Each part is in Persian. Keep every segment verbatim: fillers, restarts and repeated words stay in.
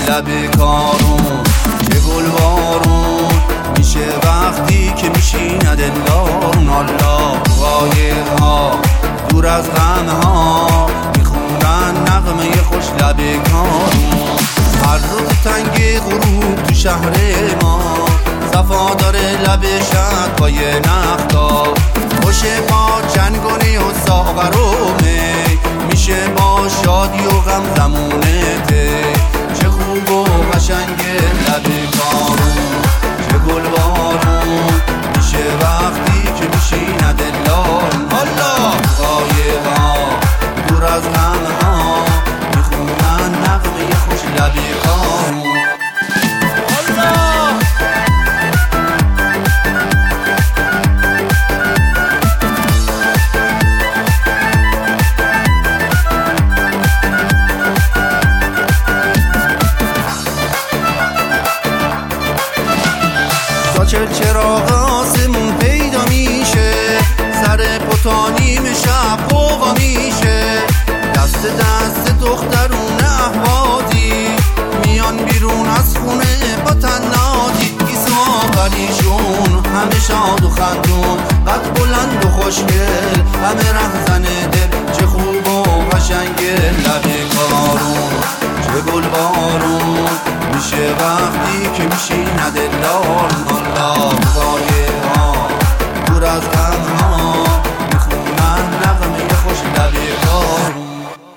لب کارون چه گلبارون میشه وقتی که میشینه دلدارون. الله قایق ها دور از غم ها میخونن نغمه خوش لب کارون. هر روز تنگ غروب تو شهر ما صفا داره لب شد پای نختا خوش با چنگونی و ساغر و می میشه با شادی و غم زمونه ته. چه خوب و قشنگ لب کارون چه گلبارون میشه وقتی که میشینه دلدارون. الله قایقا دور از غم ها میخونن نغمه خوش لب کارون. چل چراغ آسمون پیدا میشه سر پتانیم شب قوا میشه. دست دست دخترون احوادی میان بیرون از خونه با تنادی. ایسا پریشون همه شاد و خندون قد بلند و خوشگل همه رهزن دل. چه خوب و قشنگ لب کارون چه گلبارون میشه وقتی که میشینه دلدارون. الله قایق ها دور از غم ها میخونن نغمه خوش لب کارون.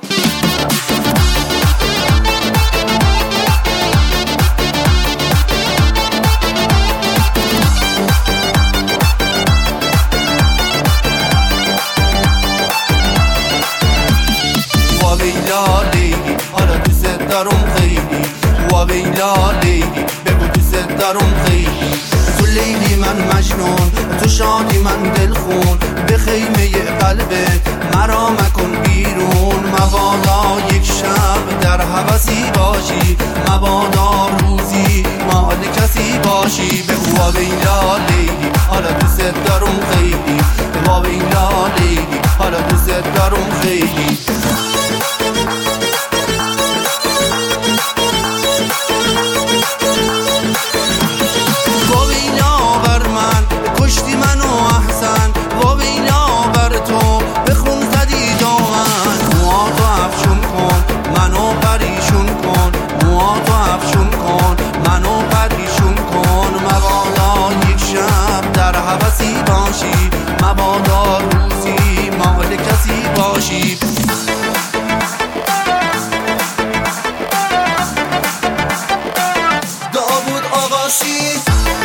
ویلا لیلی حالا دوست دارم خیلی ویلا لیلی بگو دوست دارم خیلی. تو لیلی من مجنون تو شادی من دلخون به خیمه قلبت مرا مکن بیرون. مبادا یک شب در هوسی باشی مبادا روزی مال کسی باشی. بگو ویلا لیلی حالا دوست دارم خیلی ویلا لیلی حالا دوست دارم خیلی. مبادا روزی مال کسی باشی. داوود آقاسی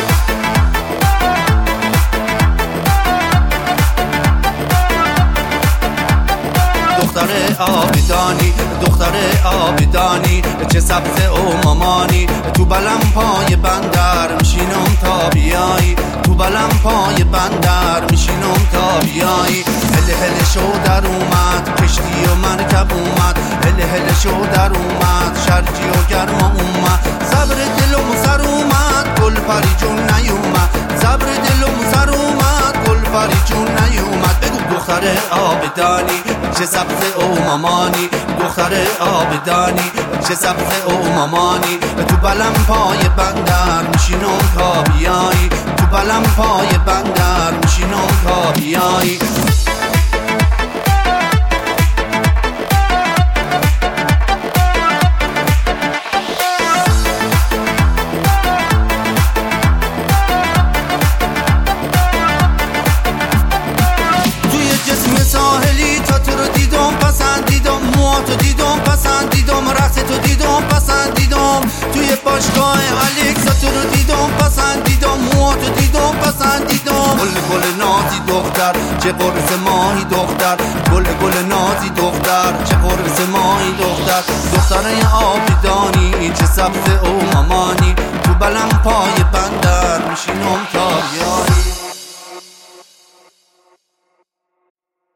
دختر آبدانی دختر آبدانی چه سبز و مامانی. تو بلم پای بندر میشینم تا بیایی تو بلم پای بندر میشینم تا بیایی. هله هله شو در اومد کشتی و مرکب اومد هله هله شو در اومد شرجی و گرما اومد. صبر دلم سر اومد گل پری جون نیومد صبر دلم سر اومد گل پری جون نیومد. بگو دختر آبدانی چه سبز او مامانی دختر آبدانی چه سبز او مامانی. تو بلم پای بندر میشینم تا بیایی تو بلم پای بندر میشینم تا بیایی. توی جسم ساحلی تا تو رو دیدم پسندیدم موهاتو دیدم پسندیدم رقصتو دیدم پسندیدم. توی باشگاه الکسا تو رو دیدم پسندیدم موهاتو دیدم پسندیدم. گل گل نازی دختر چه قرص ماهی دختر گل گل نازی دختر چه قرص ماهی دختر. دختره آبدانی چه سبز او مامانی تو بلم پای بندر میشینم تا بیای.